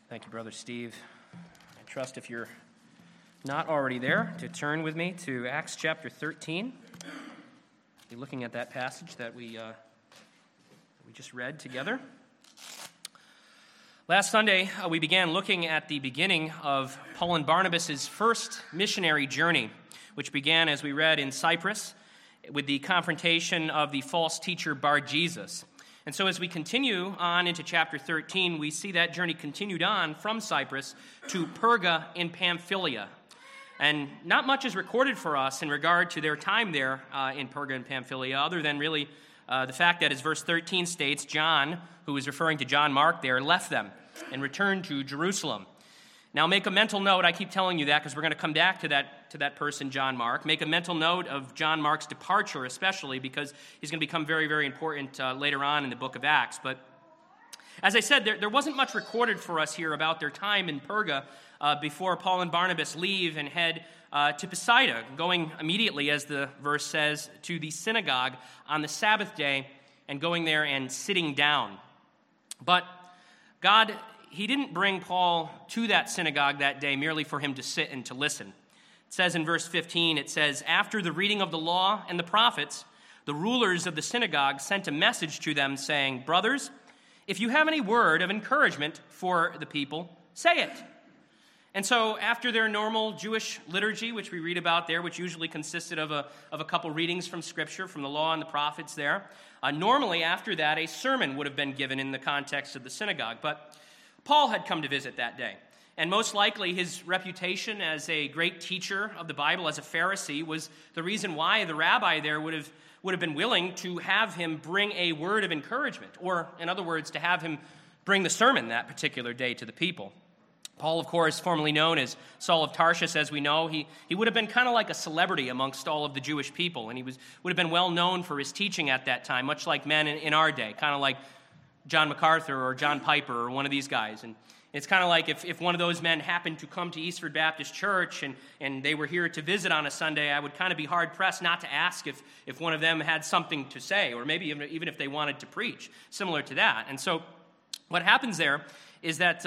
Thank you, Brother Steve. I trust if you're not already there to turn with me to Acts chapter 13. Be looking at that passage that we just read together. Last Sunday, we began looking at the beginning of Paul and Barnabas' first missionary journey, which began, as we read, in Cyprus with the confrontation of the false teacher Bar-Jesus. And so as we continue on into chapter 13, we see that journey continued on from Cyprus to Perga in Pamphylia. And not much is recorded for us in regard to their time there in Perga and Pamphylia, other than really the fact that, as verse 13 states, John, who is referring to John Mark there, left them and returned to Jerusalem. Now make a mental note, I keep telling you that because we're going to come back to that person, John Mark. Make a mental note of John Mark's departure, especially because he's going to become very, very important later on in the book of Acts. But as I said, there wasn't much recorded for us here about their time in Perga before Paul and Barnabas leave and head to Pisidia, going immediately, as the verse says, to the synagogue on the Sabbath day and going there and sitting down. But God, he didn't bring Paul to that synagogue that day merely for him to sit and to listen. It says in verse 15, it says, "After the reading of the law and the prophets, the rulers of the synagogue sent a message to them saying, 'Brothers, if you have any word of encouragement for the people, say it.'" And so after their normal Jewish liturgy, which we read about there, which usually consisted of a couple readings from Scripture, from the law and the prophets there, normally after that a sermon would have been given in the context of the synagogue. But Paul had come to visit that day, and most likely his reputation as a great teacher of the Bible, as a Pharisee, was the reason why the rabbi there would have been willing to have him bring a word of encouragement, or in other words, to have him bring the sermon that particular day to the people. Paul, of course, formerly known as Saul of Tarsus, as we know, he would have been kind of like a celebrity amongst all of the Jewish people, and he would have been well known for his teaching at that time, much like men in our day, kind of like John MacArthur or John Piper or one of these guys. And it's kind of like if one of those men happened to come to Eastford Baptist Church and they were here to visit on a Sunday, I would kind of be hard-pressed not to ask if one of them had something to say, or maybe even if they wanted to preach, similar to that. And so what happens there is that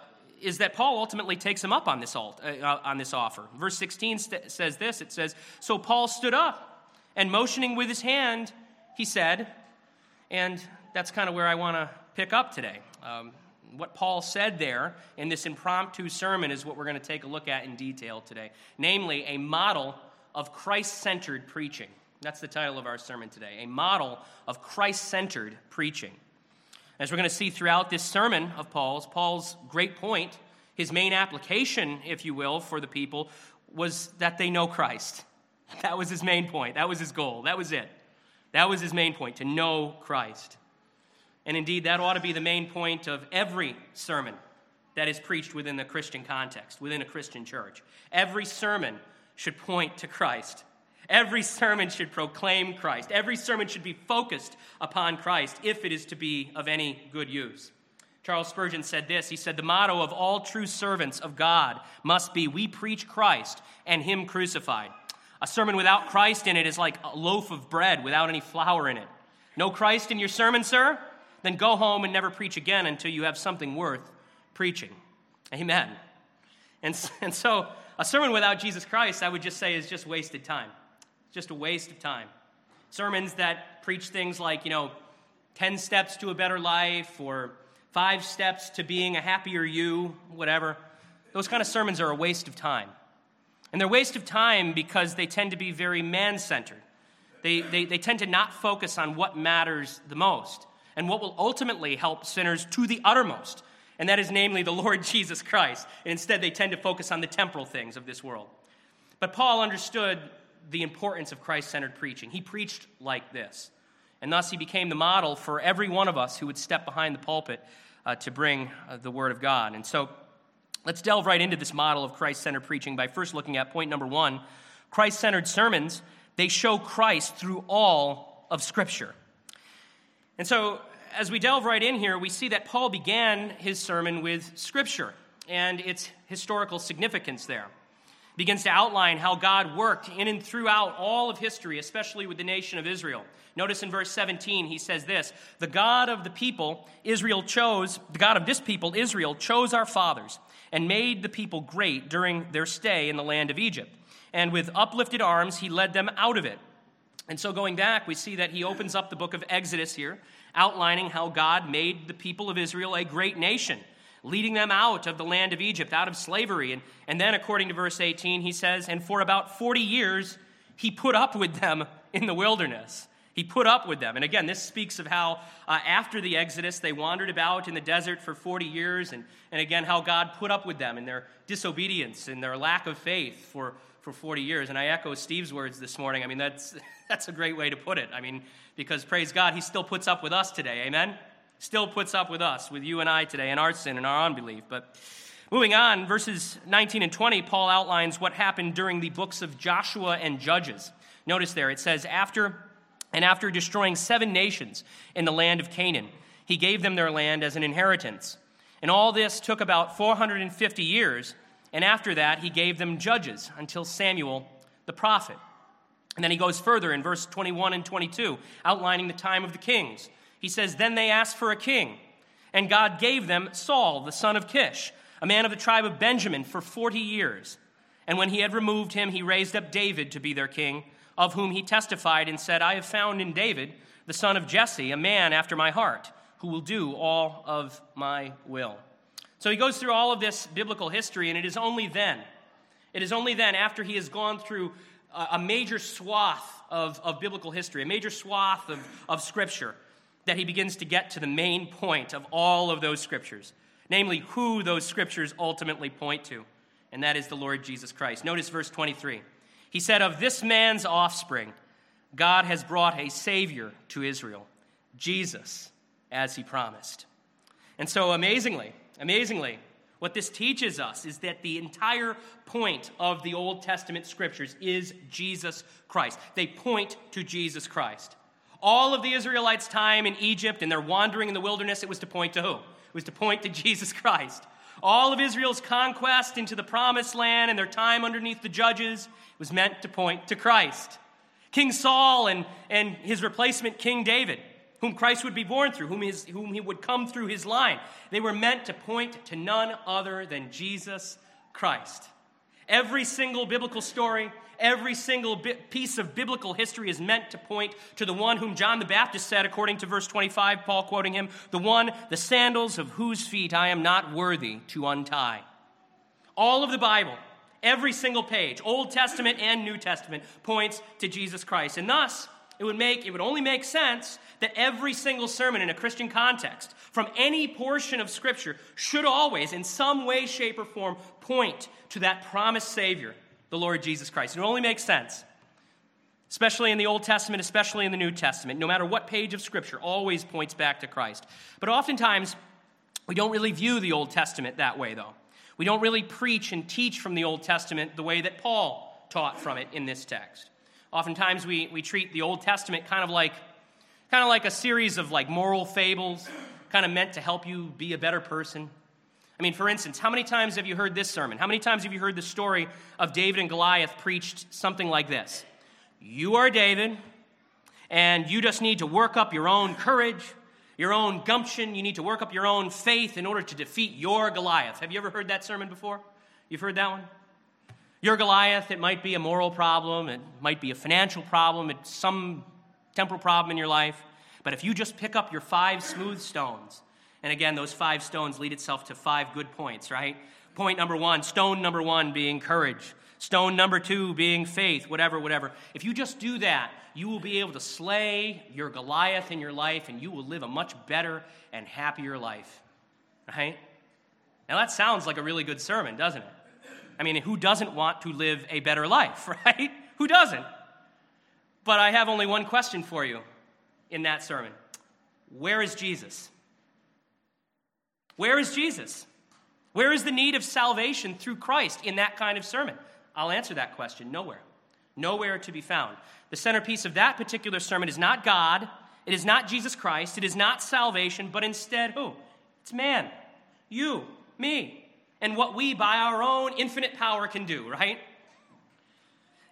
Paul ultimately takes him up on this offer. Verse 16 says this, it says, "So Paul stood up, and motioning with his hand, he said," and that's kind of where I want to pick up today. What Paul said there in this impromptu sermon is what we're going to take a look at in detail today, namely a model of Christ-centered preaching. That's the title of our sermon today, a model of Christ-centered preaching. As we're going to see throughout this sermon of Paul's great point, his main application, if you will, for the people was that they know Christ. That was his main point. That was his goal. That was it. That was his main point, to know Christ. And indeed, that ought to be the main point of every sermon that is preached within the Christian context, within a Christian church. Every sermon should point to Christ. Every sermon should proclaim Christ. Every sermon should be focused upon Christ if it is to be of any good use. Charles Spurgeon said this. He said, "The motto of all true servants of God must be, 'We preach Christ and Him crucified.' A sermon without Christ in it is like a loaf of bread without any flour in it. No Christ in your sermon, sir? Then go home and never preach again until you have something worth preaching." Amen. And so a sermon without Jesus Christ, I would just say, is just wasted time. Just a waste of time. Sermons that preach things like, 10 steps to a better life or 5 steps to being a happier you, whatever. Those kind of sermons are a waste of time. And they're a waste of time because they tend to be very man-centered. They tend to not focus on what matters the most and what will ultimately help sinners to the uttermost, and that is namely the Lord Jesus Christ. And instead, they tend to focus on the temporal things of this world. But Paul understood the importance of Christ-centered preaching. He preached like this, and thus he became the model for every one of us who would step behind the pulpit to bring the Word of God. And so let's delve right into this model of Christ-centered preaching by first looking at point number 1. Christ-centered sermons, they show Christ through all of Scripture. And so as we delve right in here, we see that Paul began his sermon with Scripture and its historical significance there. begins to outline how God worked in and throughout all of history, especially with the nation of Israel. Notice in verse 17, he says this, the God of this people, Israel, chose our fathers and made the people great during their stay in the land of Egypt. And with uplifted arms, he led them out of it. And so going back, we see that he opens up the book of Exodus here, outlining how God made the people of Israel a great nation, leading them out of the land of Egypt, out of slavery. And then, according to verse 18, he says, and for about 40 years, he put up with them in the wilderness. He put up with them. And again, this speaks of how after the Exodus, they wandered about in the desert for 40 years, and again, how God put up with them in their disobedience and their lack of faith for 40 years. And I echo Steve's words this morning. I mean, that's a great way to put it. I mean, because praise God, he still puts up with us today. Amen? Still puts up with us, with you and I today, in our sin and our unbelief. But moving on, verses 19 and 20, Paul outlines what happened during the books of Joshua and Judges. Notice there, it says, after destroying 7 nations in the land of Canaan, he gave them their land as an inheritance. And all this took about 450 years, and after that he gave them judges until Samuel the prophet. And then he goes further in verse 21 and 22, outlining the time of the kings. He says, then they asked for a king, and God gave them Saul, the son of Kish, a man of the tribe of Benjamin, for 40 years. And when he had removed him, he raised up David to be their king, of whom he testified and said, I have found in David, the son of Jesse, a man after my heart, who will do all of my will. So he goes through all of this biblical history, and it is only then after he has gone through a major swath of biblical history, a major swath of Scripture, that he begins to get to the main point of all of those Scriptures, namely who those Scriptures ultimately point to, and that is the Lord Jesus Christ. Notice verse 23. He said, of this man's offspring, God has brought a Savior to Israel, Jesus, as he promised. And so amazingly, what this teaches us is that the entire point of the Old Testament Scriptures is Jesus Christ. They point to Jesus Christ. All of the Israelites' time in Egypt and their wandering in the wilderness, it was to point to who? It was to point to Jesus Christ. All of Israel's conquest into the promised land and their time underneath the judges was meant to point to Christ. King Saul and his replacement, King David, whom Christ would be born through, whom he would come through his line, they were meant to point to none other than Jesus Christ. Every single biblical story, every single piece of biblical history is meant to point to the one whom John the Baptist said, according to verse 25, Paul quoting him, the sandals of whose feet I am not worthy to untie. All of the Bible, every single page, Old Testament and New Testament, points to Jesus Christ. And thus, it would only make sense that every single sermon in a Christian context, from any portion of Scripture, should always, in some way, shape, or form, point to that promised Savior, the Lord Jesus Christ. It only makes sense, especially in the Old Testament, especially in the New Testament. No matter what page of Scripture, always points back to Christ. But oftentimes, we don't really view the Old Testament that way, though. We don't really preach and teach from the Old Testament the way that Paul taught from it in this text. Oftentimes, we treat the Old Testament kind of like a series of moral fables, kind of meant to help you be a better person. I mean, for instance, how many times have you heard this sermon? How many times have you heard the story of David and Goliath preached something like this? You are David, and you just need to work up your own courage, your own gumption. You need to work up your own faith in order to defeat your Goliath. Have you ever heard that sermon before? You've heard that one? Your Goliath, it might be a moral problem, it might be a financial problem, it's some temporal problem in your life. But if you just pick up your 5 smooth stones, and again, those 5 stones lead itself to 5 good points, right? Point number 1, stone number 1 being courage. Stone number 2 being faith, whatever. If you just do that, you will be able to slay your Goliath in your life, and you will live a much better and happier life, right? Now that sounds like a really good sermon, doesn't it? I mean, who doesn't want to live a better life, right? Who doesn't? But I have only one question for you in that sermon. Where is Jesus? Where is Jesus? Where is the need of salvation through Christ in that kind of sermon? I'll answer that question. Nowhere. Nowhere to be found. The centerpiece of that particular sermon is not God. It is not Jesus Christ. It is not salvation, but instead who? It's man. You, me, and what we by our own infinite power can do, right?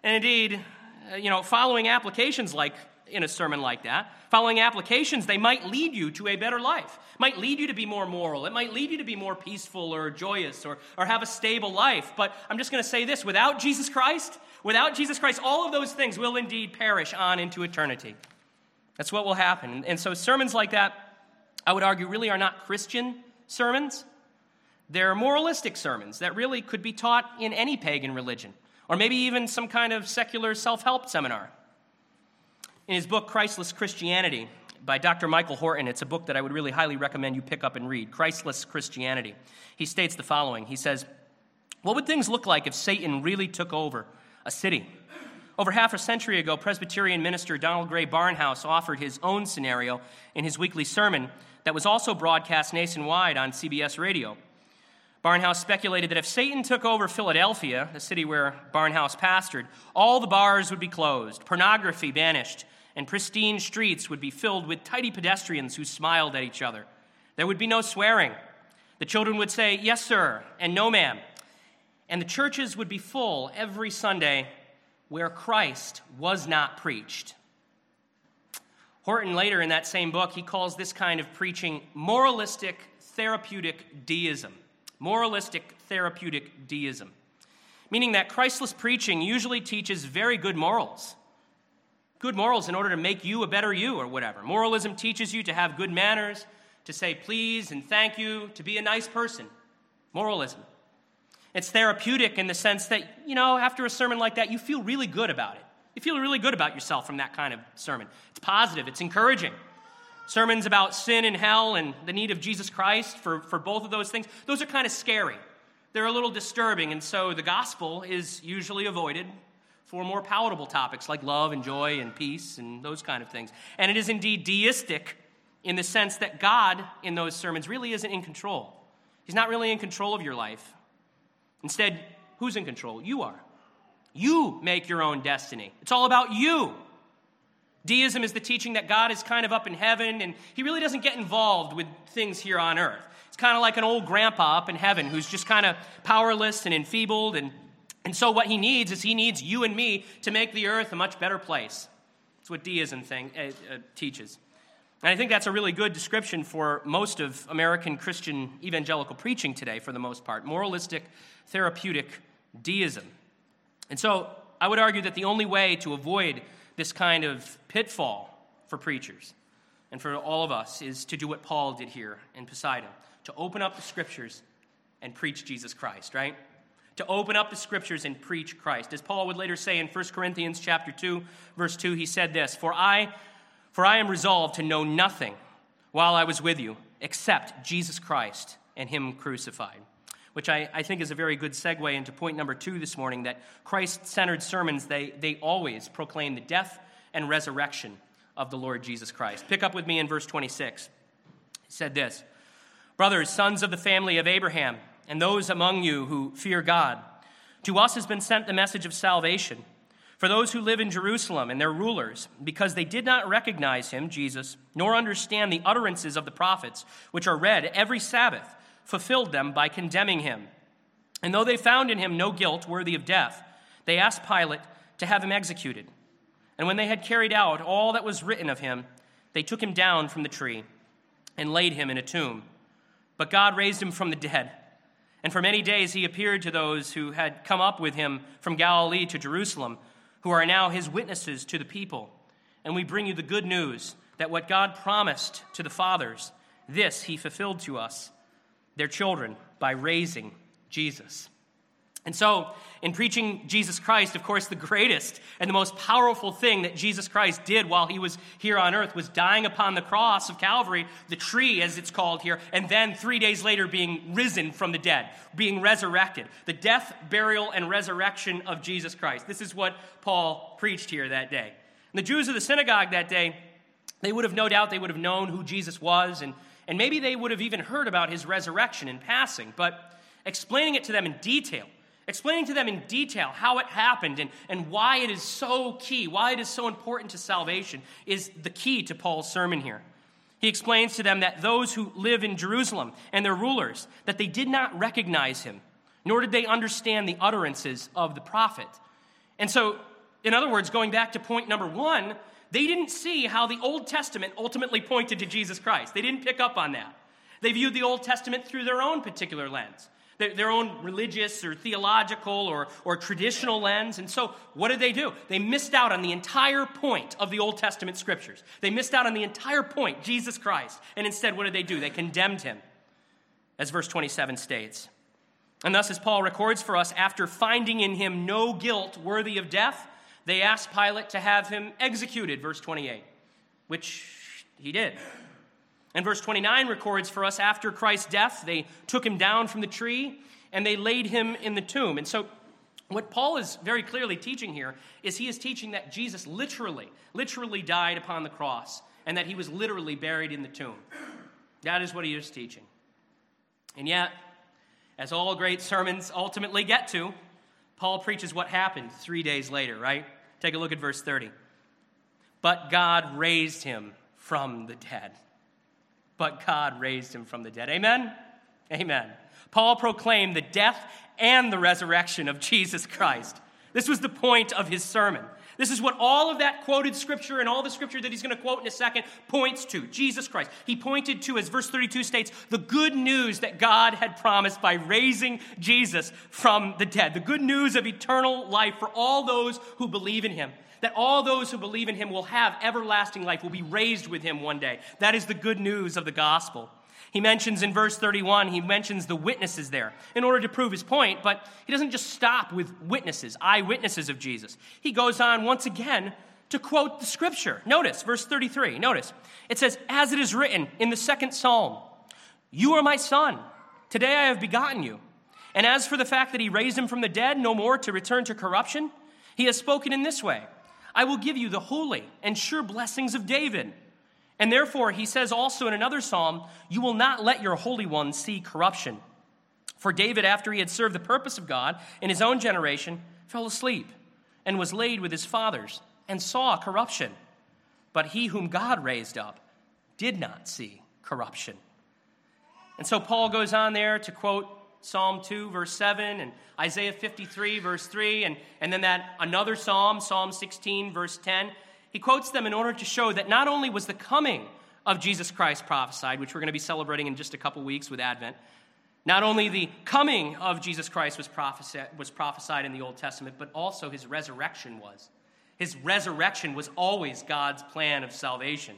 And indeed, following applications like in a sermon like that, following applications, they might lead you to a better life, might lead you to be more moral, it might lead you to be more peaceful or joyous or have a stable life. But I'm just going to say this, without Jesus Christ, all of those things will indeed perish on into eternity. That's what will happen. And so sermons like that, I would argue, really are not Christian sermons. They're moralistic sermons that really could be taught in any pagan religion, or maybe even some kind of secular self-help seminar. In his book, Christless Christianity, by Dr. Michael Horton, it's a book that I would really highly recommend you pick up and read, Christless Christianity. He states the following. He says, "What would things look like if Satan really took over a city? Over half a century ago, Presbyterian minister Donald Gray Barnhouse offered his own scenario in his weekly sermon that was also broadcast nationwide on CBS radio. Barnhouse speculated that if Satan took over Philadelphia, the city where Barnhouse pastored, all the bars would be closed, pornography banished, and pristine streets would be filled with tidy pedestrians who smiled at each other. There would be no swearing. The children would say, 'Yes, sir,' and 'No, ma'am.' And the churches would be full every Sunday where Christ was not preached." Horton later in that same book, he calls this kind of preaching moralistic therapeutic deism. Moralistic therapeutic deism, meaning that Christless preaching usually teaches very good morals in order to make you a better you or whatever. Moralism teaches you to have good manners, to say please and thank you, to be a nice person. Moralism. It's therapeutic in the sense that, after a sermon like that, you feel really good about it. You feel really good about yourself from that kind of sermon. It's positive. It's encouraging. Sermons about sin and hell and the need of Jesus Christ for both of those things, those are kind of scary. They're a little disturbing, and so the gospel is usually avoided for more palatable topics like love and joy and peace and those kind of things. And it is indeed deistic in the sense that God in those sermons really isn't in control. He's not really in control of your life. Instead, who's in control? You are. You make your own destiny. It's all about you. Deism is the teaching that God is kind of up in heaven, and he really doesn't get involved with things here on earth. It's kind of like an old grandpa up in heaven who's just kind of powerless and enfeebled, and so what he needs you and me to make the earth a much better place. That's what deism teaches. And I think that's a really good description for most of American Christian evangelical preaching today, for the most part. Moralistic, therapeutic deism. And so I would argue that the only way to avoid this kind of pitfall for preachers and for all of us is to do what Paul did here in Poseidon, to open up the Scriptures and preach Jesus Christ, right? To open up the Scriptures and preach Christ. As Paul would later say in 1 Corinthians chapter 2, verse 2, he said this, For I am resolved to know nothing while I was with you except Jesus Christ and him crucified. Which I think is a very good segue into point number 2 this morning, that Christ-centered sermons, they always proclaim the death and resurrection of the Lord Jesus Christ. Pick up with me in verse 26. He said this, Brothers, sons of the family of Abraham, and those among you who fear God, to us has been sent the message of salvation. For those who live in Jerusalem and their rulers, because they did not recognize him, Jesus, nor understand the utterances of the prophets, which are read every Sabbath, fulfilled them by condemning him. And though they found in him no guilt worthy of death, they asked Pilate to have him executed. And when they had carried out all that was written of him, they took him down from the tree and laid him in a tomb. But God raised him from the dead. And for many days he appeared to those who had come up with him from Galilee to Jerusalem, who are now his witnesses to the people. And we bring you the good news that what God promised to the fathers, this he fulfilled to us, their children, by raising Jesus. And so, in preaching Jesus Christ, of course, the greatest and the most powerful thing that Jesus Christ did while he was here on earth was dying upon the cross of Calvary, the tree as it's called here, and then 3 days later being risen from the dead, being resurrected. The death, burial, and resurrection of Jesus Christ. This is what Paul preached here that day. And the Jews of the synagogue that day, they would have known who Jesus was, and maybe they would have even heard about his resurrection in passing, but explaining it to them in detail how it happened and why it is so key, why it is so important to salvation, is the key to Paul's sermon here. He explains to them that those who live in Jerusalem and their rulers, that they did not recognize him, nor did they understand the utterances of the prophet. And so In other words, going back to point number one, they didn't see how the Old Testament ultimately pointed to Jesus Christ. They didn't pick up on that. They viewed the Old Testament through their own particular lens, their own religious or theological or traditional lens. And so what did they do? They missed out on the entire point of the Old Testament scriptures. They missed out on the entire point, Jesus Christ. And instead, what did they do? They condemned him, as verse 27 states. And thus, as Paul records for us, after finding in him no guilt worthy of death, they asked Pilate to have him executed, verse 28, which he did. And verse 29 records for us, after Christ's death, they took him down from the tree and they laid him in the tomb. And so what Paul is very clearly teaching here is he is teaching that Jesus literally died upon the cross and that he was literally buried in the tomb. That is what he is teaching. And yet, as all great sermons ultimately get to, Paul preaches what happened 3 days later, right? Take a look at verse 30. But God raised him from the dead. But God raised him from the dead. Amen? Amen. Paul proclaimed the death and the resurrection of Jesus Christ. This was the point of his sermon. This is what all of that quoted scripture and all the scripture that he's going to quote in a second points to, Jesus Christ. He pointed to, as verse 32 states, the good news that God had promised by raising Jesus from the dead. The good news of eternal life for all those who believe in him. That all those who believe in him will have everlasting life, will be raised with him one day. That is the good news of the gospel. He mentions in verse 31, he mentions the witnesses there in order to prove his point, but he doesn't just stop with witnesses, eyewitnesses of Jesus. He goes on once again to quote the scripture. Notice, verse 33, notice. It says, as it is written in the second psalm, you are my son, today I have begotten you. And as for the fact that he raised him from the dead, no more to return to corruption, he has spoken in this way, I will give you the holy and sure blessings of David. And therefore, he says also in another psalm, you will not let your Holy One see corruption. For David, after he had served the purpose of God in his own generation, fell asleep and was laid with his fathers and saw corruption. But he whom God raised up did not see corruption. And so Paul goes on there to quote Psalm 2, verse 7, and Isaiah 53, verse 3, and then that another psalm, Psalm 16, verse 10. He quotes them in order to show that not only was the coming of Jesus Christ prophesied, which we're going to be celebrating in just a couple weeks with Advent, not only the coming of Jesus Christ was prophesied in the Old Testament, but also his resurrection was. His resurrection was always God's plan of salvation.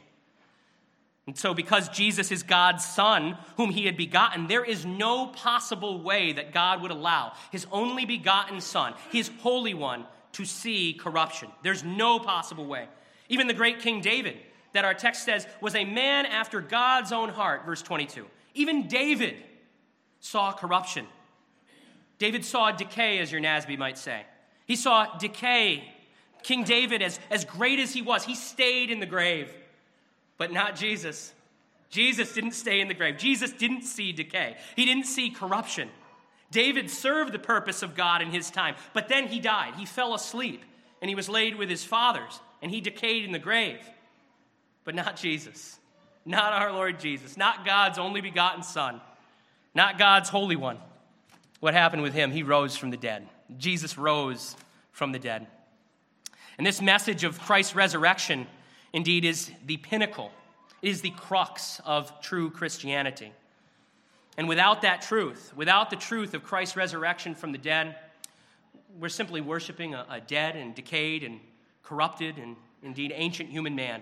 And so because Jesus is God's Son, whom he had begotten, there is no possible way that God would allow his only begotten Son, his Holy One, to see corruption. There's no possible way. Even the great King David, that our text says, was a man after God's own heart, verse 22. Even David saw corruption. David saw decay, as your NASB might say. He saw decay. King David, as great as he was, he stayed in the grave. But not Jesus. Jesus didn't stay in the grave. Jesus didn't see decay. He didn't see corruption. David served the purpose of God in his time, but then he died. He fell asleep, and he was laid with his fathers, and he decayed in the grave. But not Jesus. Not our Lord Jesus. Not God's only begotten Son. Not God's Holy One. What happened with him? He rose from the dead. Jesus rose from the dead. And this message of Christ's resurrection, indeed, is the pinnacle. It is the crux of true Christianity. And without that truth, without the truth of Christ's resurrection from the dead, we're simply worshiping a dead and decayed and corrupted and indeed ancient human man.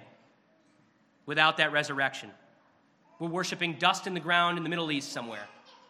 Without that resurrection, we're worshiping dust in the ground in the Middle East somewhere.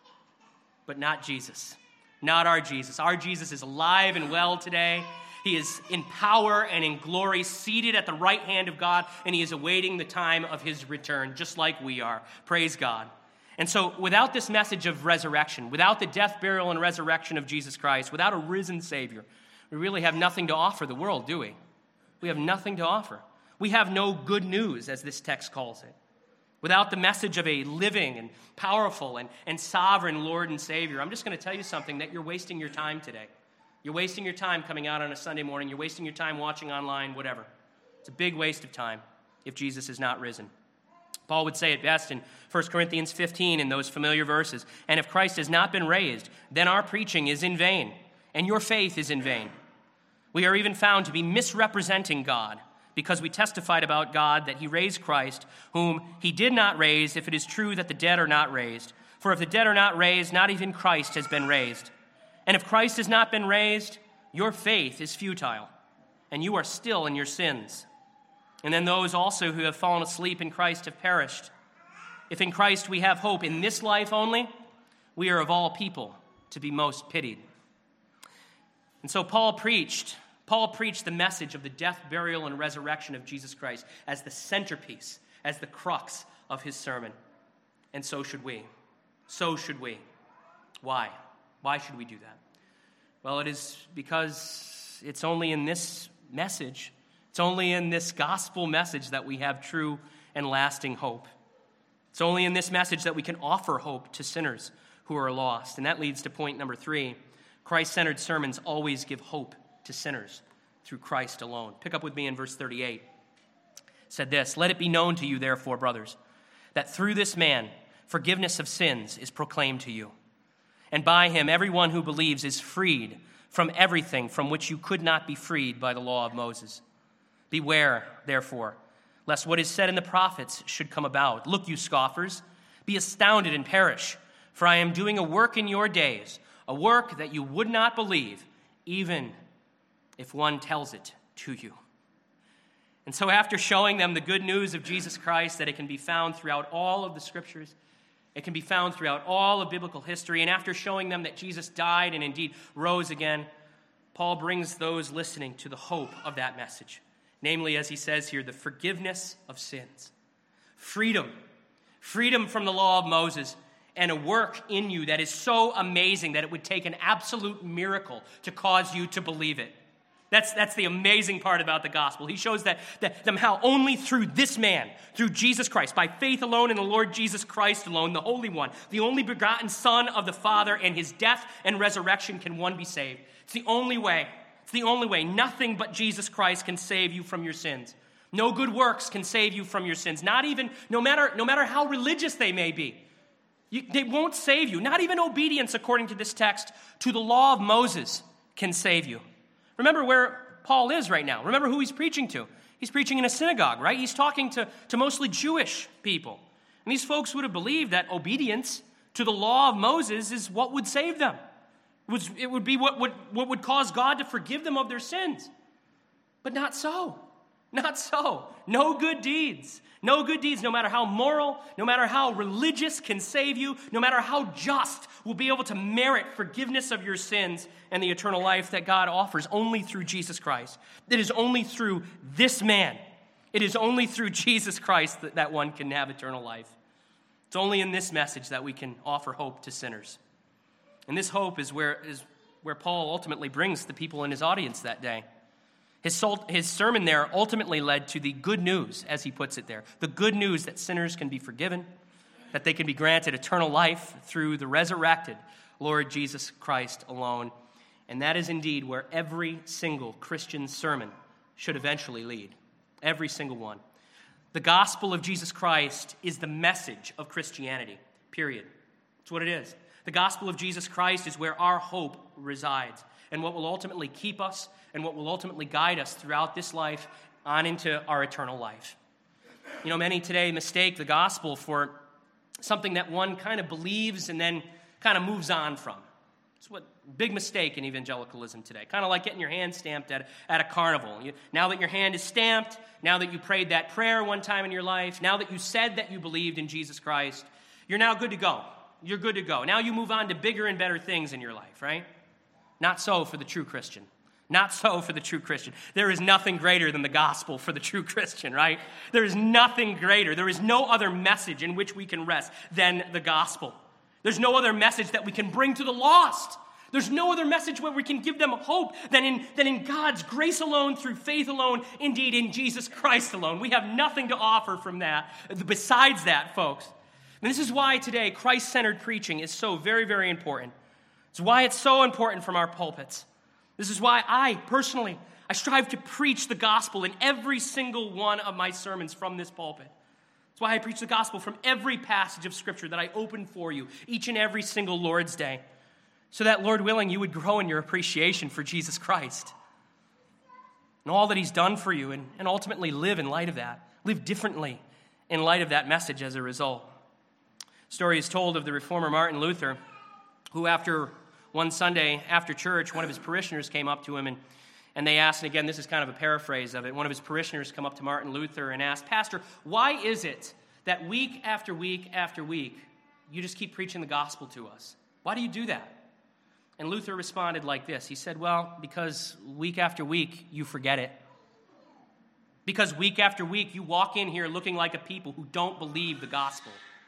But not Jesus. Not our Jesus. Our Jesus is alive and well today. He is in power and in glory, seated at the right hand of God, and he is awaiting the time of his return, just like we are. Praise God. And so without this message of resurrection, without the death, burial, and resurrection of Jesus Christ, without a risen Savior, we really have nothing to offer the world, do we? We have nothing to offer. We have no good news, as this text calls it. Without the message of a living and powerful and sovereign Lord and Savior, I'm just going to tell you something, that you're wasting your time today. You're wasting your time coming out on a Sunday morning. You're wasting your time watching online, whatever. It's a big waste of time if Jesus is not risen. Paul would say it best in 1 Corinthians 15 in those familiar verses. And if Christ has not been raised, then our preaching is in vain, and your faith is in vain. We are even found to be misrepresenting God because we testified about God that he raised Christ, whom he did not raise, if it is true that the dead are not raised. For if the dead are not raised, not even Christ has been raised. And if Christ has not been raised, your faith is futile, and you are still in your sins. And then those also who have fallen asleep in Christ have perished. If in Christ we have hope in this life only, we are of all people to be most pitied. And so Paul preached the message of the death, burial, and resurrection of Jesus Christ as the centerpiece, as the crux of his sermon. And so should we. So should we. Why? Why should we do that? Well, it is because it's only in this message, it's only in this gospel message that we have true and lasting hope. It's only in this message that we can offer hope to sinners who are lost. And that leads to point number 3. Christ-centered sermons always give hope to sinners through Christ alone. Pick up with me in verse 38. It said this, "Let it be known to you, therefore, brothers, that through this man forgiveness of sins is proclaimed to you. And by him everyone who believes is freed from everything from which you could not be freed by the law of Moses. Beware, therefore, lest what is said in the prophets should come about. Look, you scoffers, be astounded and perish, for I am doing a work in your days, a work that you would not believe, even if one tells it to you." And so after showing them the good news of Jesus Christ, that it can be found throughout all of the scriptures, it can be found throughout all of biblical history, and after showing them that Jesus died and indeed rose again, Paul brings those listening to the hope of that message. Namely, as he says here, the forgiveness of sins. Freedom from the law of Moses, and a work in you that is so amazing that it would take an absolute miracle to cause you to believe it. That's the amazing part about the gospel. He shows that how only through this man, through Jesus Christ, by faith alone in the Lord Jesus Christ alone, the Holy One, the only begotten Son of the Father, and his death and resurrection can one be saved. It's the only way. It's the only way. Nothing but Jesus Christ can save you from your sins. No good works can save you from your sins. Not even, no matter how religious they may be. They won't save you. Not even obedience, according to this text, to the law of Moses can save you. Remember where Paul is right now. Remember who he's preaching to. He's preaching in a synagogue, right? He's talking to mostly Jewish people. And these folks would have believed that obedience to the law of Moses is what would save them. It would be what would cause God to forgive them of their sins. But not so. Not so. No good deeds. No good deeds, no matter how moral, no matter how religious, can save you, no matter how just, will be able to merit forgiveness of your sins and the eternal life that God offers only through Jesus Christ. It is only through this man. It is only through Jesus Christ that one can have eternal life. It's only in this message that we can offer hope to sinners. And this hope is where Paul ultimately brings the people in his audience that day. His sermon there ultimately led to the good news, as he puts it there. The good news that sinners can be forgiven, that they can be granted eternal life through the resurrected Lord Jesus Christ alone. And that is indeed where every single Christian sermon should eventually lead. Every single one. The gospel of Jesus Christ is the message of Christianity, period. That's what it is. The gospel of Jesus Christ is where our hope resides, and what will ultimately keep us and what will ultimately guide us throughout this life on into our eternal life. You know, many today mistake the gospel for something that one kind of believes and then kind of moves on from. It's what big mistake in evangelicalism today. Kind of like getting your hand stamped at a carnival. Now that your hand is stamped, now that you prayed that prayer one time in your life, now that you said that you believed in Jesus Christ, you're now good to go. You're good to go. Now you move on to bigger and better things in your life, right? Not so for the true Christian. Not so for the true Christian. There is nothing greater than the gospel for the true Christian, right? There is nothing greater. There is no other message in which we can rest than the gospel. There's no other message that we can bring to the lost. There's no other message where we can give them hope than in God's grace alone, through faith alone, indeed in Jesus Christ alone. We have nothing to offer from that besides that, folks. And this is why today Christ-centered preaching is so very, very important. It's why it's so important from our pulpits. This is why I strive to preach the gospel in every single one of my sermons from this pulpit. That's why I preach the gospel from every passage of Scripture that I open for you each and every single Lord's Day, so that, Lord willing, you would grow in your appreciation for Jesus Christ. and all that he's done for you, and ultimately live in light of that. Live differently in light of that message as a result. Story is told of the reformer Martin Luther, who after one Sunday after church, one of his parishioners came up to him and they asked, and again, this is kind of a paraphrase of it, one of his parishioners come up to Martin Luther and asked, "Pastor, why is it that week after week after week, you just keep preaching the gospel to us? Why do you do that?" And Luther responded like this. He said, "Well, because week after week, you forget it. Because week after week, you walk in here looking like a people who don't believe the gospel.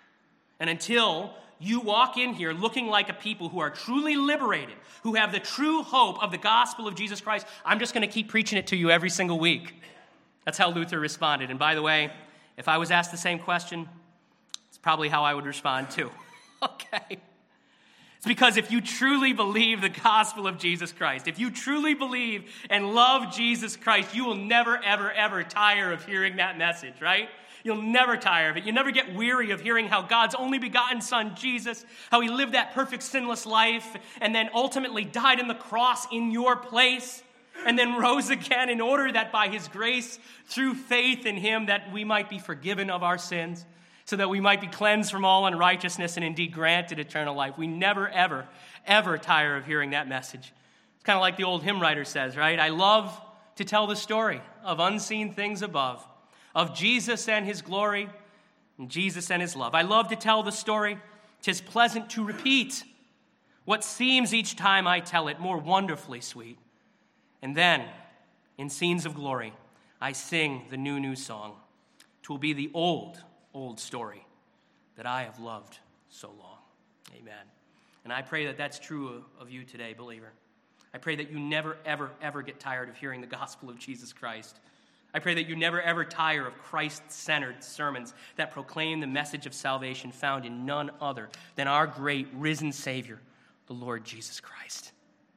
And until you walk in here looking like a people who are truly liberated, who have the true hope of the gospel of Jesus Christ, I'm just going to keep preaching it to you every single week." That's how Luther responded. And by the way, if I was asked the same question, it's probably how I would respond too. Okay? It's because if you truly believe the gospel of Jesus Christ, if you truly believe and love Jesus Christ, you will never, ever, ever tire of hearing that message, right? You'll never tire of it. You'll never get weary of hearing how God's only begotten Son, Jesus, how he lived that perfect sinless life and then ultimately died on the cross in your place and then rose again in order that by his grace, through faith in him, that we might be forgiven of our sins, so that we might be cleansed from all unrighteousness and indeed granted eternal life. We never, ever, ever tire of hearing that message. It's kind of like the old hymn writer says, right? I love to tell the story of unseen things above, of Jesus and his glory, and Jesus and his love. I love to tell the story. 'Tis pleasant to repeat what seems each time I tell it more wonderfully sweet. And then, in scenes of glory, I sing the new song. 'Twill be the old story that I have loved so long. Amen. And I pray that that's true of you today, believer. I pray that you never, ever, ever get tired of hearing the gospel of Jesus Christ. I pray that you never, ever tire of Christ-centered sermons that proclaim the message of salvation found in none other than our great risen Savior, the Lord Jesus Christ.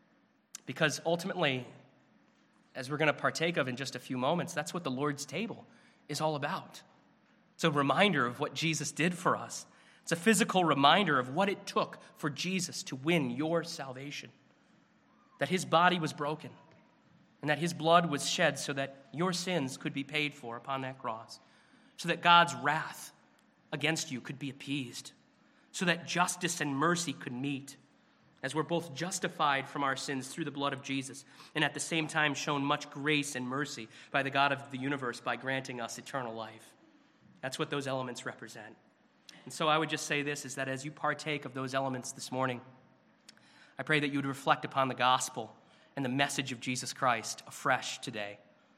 Because ultimately, as we're going to partake of in just a few moments, that's what the Lord's table is all about. It's a reminder of what Jesus did for us. It's a physical reminder of what it took for Jesus to win your salvation. That his body was broken and that his blood was shed so that your sins could be paid for upon that cross, so that God's wrath against you could be appeased, so that justice and mercy could meet, as we're both justified from our sins through the blood of Jesus and at the same time shown much grace and mercy by the God of the universe by granting us eternal life. That's what those elements represent. And so I would just say this, is that as you partake of those elements this morning, I pray that you would reflect upon the gospel and the message of Jesus Christ afresh today.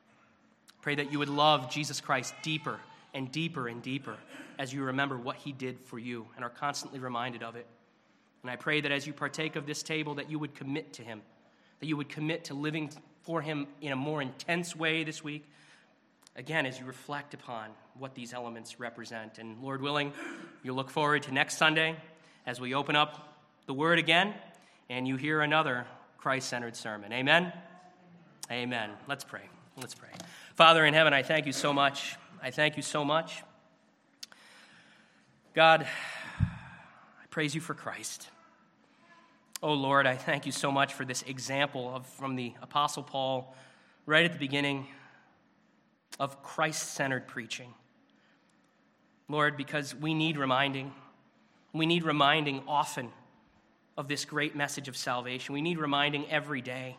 Pray that you would love Jesus Christ deeper and deeper and deeper as you remember what he did for you and are constantly reminded of it. And I pray that as you partake of this table, that you would commit to him, that you would commit to living for him in a more intense way this week, again, as you reflect upon what these elements represent. And Lord willing, you'll look forward to next Sunday as we open up the Word again and you hear another Christ-centered sermon. Amen? Amen. Let's pray. Let's pray. Father in heaven, I thank you so much. I thank you so much. God, I praise you for Christ. Oh Lord, I thank you so much for this example from the Apostle Paul right at the beginning of Christ-centered preaching. Lord, because we need reminding. We need reminding often of this great message of salvation. We need reminding every day.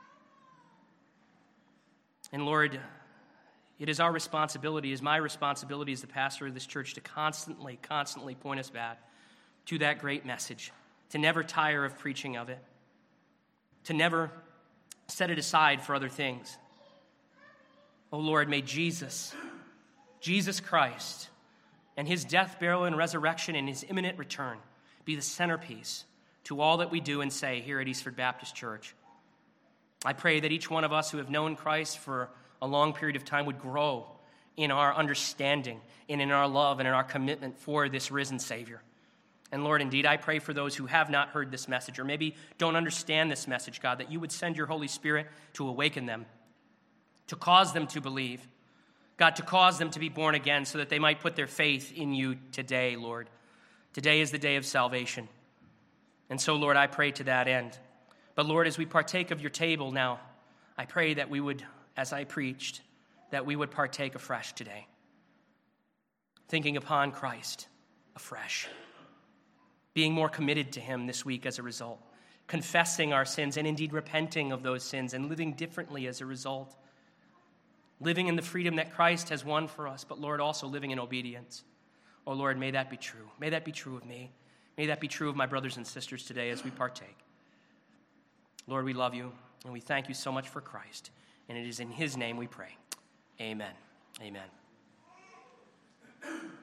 And Lord, it is our responsibility, it is my responsibility as the pastor of this church to constantly point us back to that great message, to never tire of preaching of it, to never set it aside for other things. Oh Lord, may Jesus Christ, and his death, burial, and resurrection and his imminent return be the centerpiece to all that we do and say here at Eastford Baptist Church. I pray that each one of us who have known Christ for a long period of time would grow in our understanding and in our love and in our commitment for this risen Savior. And Lord, indeed, I pray for those who have not heard this message or maybe don't understand this message, God, that you would send your Holy Spirit to awaken them, to cause them to believe, God, to cause them to be born again so that they might put their faith in you today, Lord. Today is the day of salvation. And so, Lord, I pray to that end. But Lord, as we partake of your table now, I pray that we would, as I preached, that we would partake afresh today, thinking upon Christ afresh, being more committed to him this week as a result, confessing our sins and indeed repenting of those sins and living differently as a result, living in the freedom that Christ has won for us, but Lord, also living in obedience. Oh Lord, may that be true. May that be true of me. May that be true of my brothers and sisters today as we partake. Lord, we love you and we thank you so much for Christ. And it is in his name we pray. Amen. Amen.